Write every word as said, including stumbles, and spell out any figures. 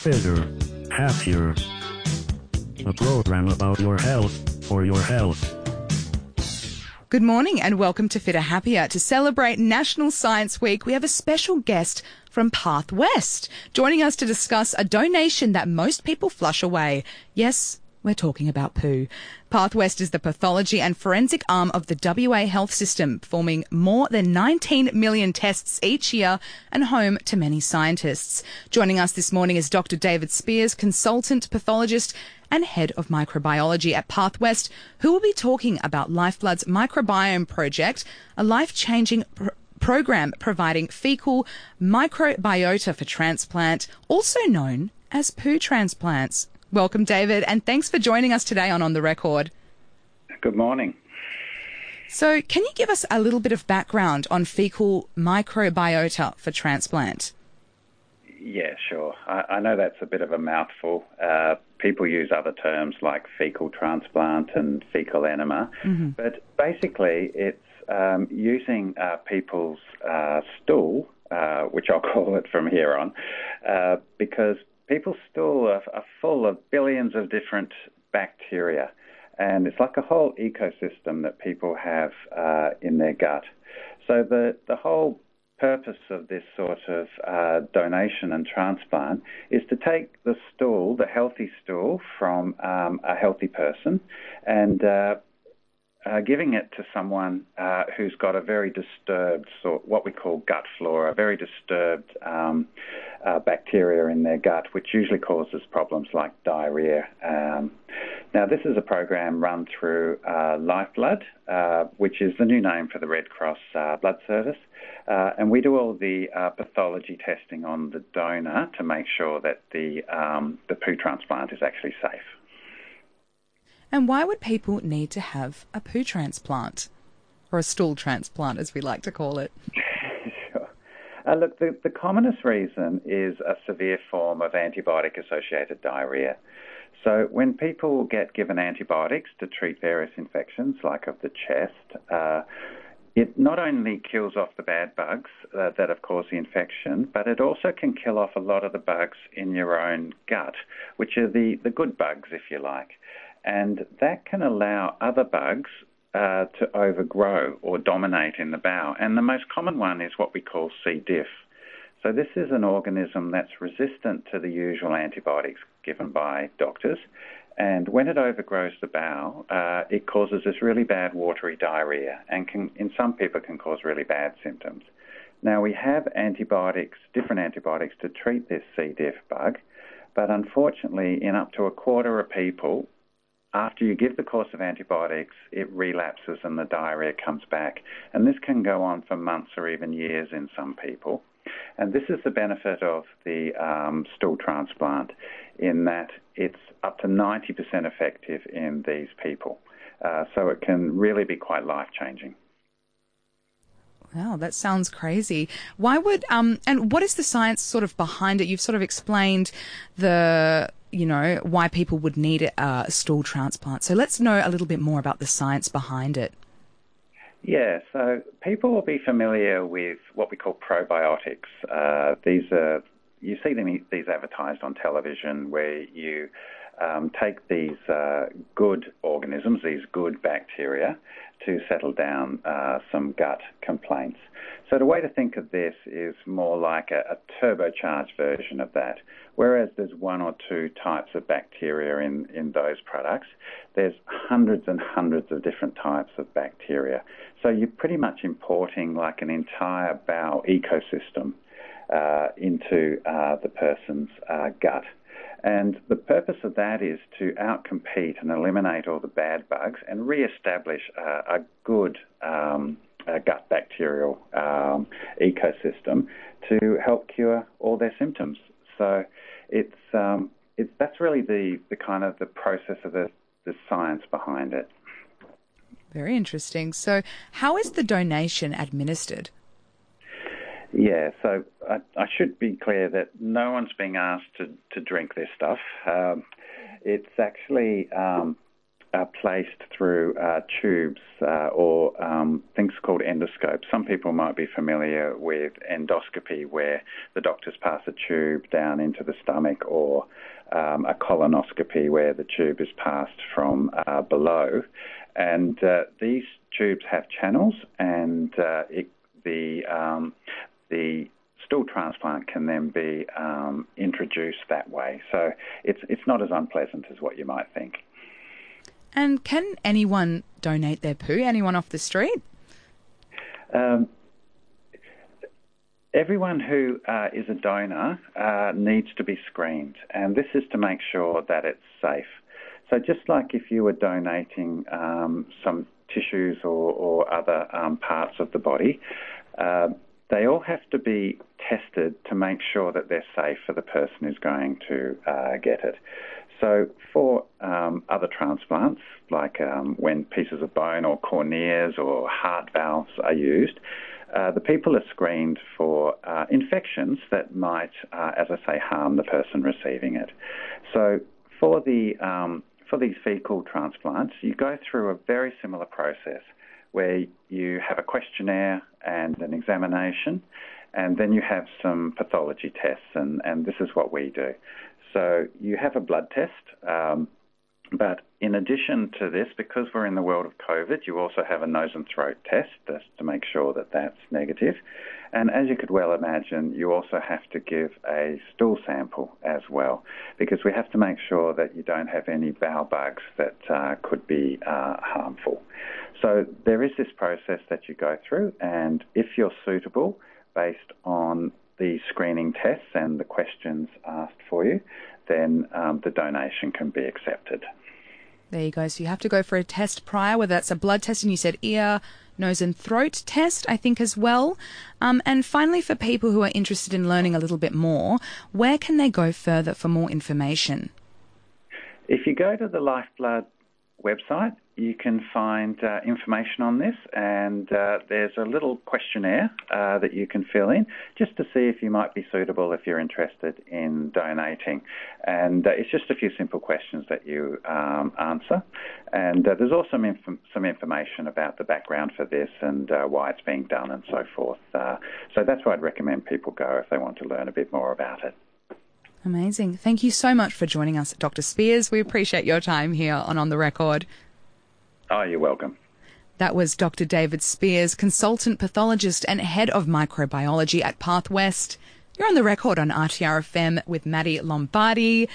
Fitter, Happier, a program about your health for your health. Good morning and welcome to Fitter Happier. To celebrate National Science Week, we have a special guest from Path West joining us to discuss a donation that most people flush away. Yes, we're talking about poo. Path West is the pathology and forensic arm of the W A health system, performing more than nineteen million tests each year and home to many scientists. Joining us this morning is Doctor David Spears, consultant pathologist and head of microbiology at Path West, who will be talking about Lifeblood's microbiome project, a life-changing pr- program providing fecal microbiota for transplant, also known as poo transplants. Welcome, David, and thanks for joining us today on On the Record. Good morning. So can you give us a little bit of background on fecal microbiota for transplant? Yeah, sure. I, I know that's a bit of a mouthful. Uh, people use other terms like fecal transplant and fecal enema, mm-hmm. but basically it's um, using uh, people's uh, stool, uh, which I'll call it from here on, uh, because people's stool are, are full of billions of different bacteria, and it's like a whole ecosystem that people have uh, in their gut. So the, the whole purpose of this sort of uh, donation and transplant is to take the stool, the healthy stool, from um, a healthy person and uh, uh, giving it to someone uh, who's got a very disturbed, sort, what we call gut flora, very disturbed um, uh, bacteria in their gut, which usually causes problems like diarrhea. Um, now, this is a program run through uh, Lifeblood, uh, which is the new name for the Red Cross uh, blood service. Uh, and we do all the uh, pathology testing on the donor to make sure that the um, the poo transplant is actually safe. And why would people need to have a poo transplant, or a stool transplant, as we like to call it? Sure. Uh, look, the, the commonest reason is a severe form of antibiotic-associated diarrhea. So when people get given antibiotics to treat various infections, like of the chest, uh, it not only kills off the bad bugs uh, that have caused the infection, but it also can kill off a lot of the bugs in your own gut, which are the, the good bugs, if you like. And that can allow other bugs uh, to overgrow or dominate in the bowel. And the most common one is what we call C. diff. So this is an organism that's resistant to the usual antibiotics given by doctors. And when it overgrows the bowel, uh, it causes this really bad watery diarrhea and can, in some people, can cause really bad symptoms. Now, we have antibiotics, different antibiotics to treat this C. diff bug, but unfortunately, in up to a quarter of people, after you give the course of antibiotics, it relapses and the diarrhea comes back. And this can go on for months or even years in some people. And this is the benefit of the um, stool transplant, in that it's up to ninety percent effective in these people. Uh, so it can really be quite life-changing. Wow, that sounds crazy. Why would, um, and what is the science sort of behind it? You've sort of explained the, you know, why people would need a stool transplant. So let's know a little bit more about the science behind it. Yeah, so people will be familiar with what we call probiotics. Uh, these are, you see them, these advertised on television, where you um, take these uh, good organisms, these good bacteria, to settle down uh, some gut complaints. So the way to think of this is more like a, a turbocharged version of that. Whereas there's one or two types of bacteria in, in those products, there's hundreds and hundreds of different types of bacteria. So you're pretty much importing like an entire bowel ecosystem uh, into uh, the person's uh, gut. And the purpose of that is to outcompete and eliminate all the bad bugs and re-establish uh, a good um, a gut bacterial um, ecosystem to help cure all their symptoms. So it's um, it's that's really the, the kind of the process of the, the science behind it. Very interesting. So how is the donation administered? Yeah, so I, I should be clear that no one's being asked to, to drink this stuff. Um, it's actually um, are placed through uh, tubes uh, or um, things called endoscopes. Some people might be familiar with endoscopy, where the doctors pass a tube down into the stomach, or um, a colonoscopy, where the tube is passed from uh, below. And uh, these tubes have channels, and uh, it, the um, the stool transplant can then be um, introduced that way. So it's it's not as unpleasant as what you might think. And can anyone donate their poo? Anyone off the street? Um, everyone who uh, is a donor uh, needs to be screened, and this is to make sure that it's safe. So just like if you were donating um, some tissues or, or other um, parts of the body, uh, they all have to be tested to make sure that they're safe for the person who's going to uh, get it. So for um, other transplants, like um, when pieces of bone or corneas or heart valves are used, uh, the people are screened for uh, infections that might, uh, as I say, harm the person receiving it. So for the um, for these fecal transplants, you go through a very similar process where you have a questionnaire and an examination, and then you have some pathology tests, and, and this is what we do. So you have a blood test, um, but in addition to this, because we're in the world of COVID, you also have a nose and throat test just to make sure that that's negative. And as you could well imagine, you also have to give a stool sample as well, because we have to make sure that you don't have any bowel bugs that uh, could be uh, harmful. So there is this process that you go through, and if you're suitable based on the screening tests and the questions asked for you, then um, the donation can be accepted. There you go. So you have to go for a test prior, whether that's a blood test, and you said ear, nose and throat test, I think, as well. Um, and finally, for people who are interested in learning a little bit more, where can they go further for more information? If you go to the Lifeblood website, you can find uh, information on this, and uh, there's a little questionnaire uh, that you can fill in just to see if you might be suitable if you're interested in donating. And uh, it's just a few simple questions that you um, answer. And uh, there's also some, inf- some information about the background for this and uh, why it's being done and so forth. Uh, so that's why I'd recommend people go if they want to learn a bit more about it. Amazing. Thank you so much for joining us, Doctor Spears. We appreciate your time here on On the Record. Oh, you're welcome. That was Doctor David Spears, consultant pathologist and head of microbiology at Path West. You're on the record on R T R F M with Maddie Lombardi.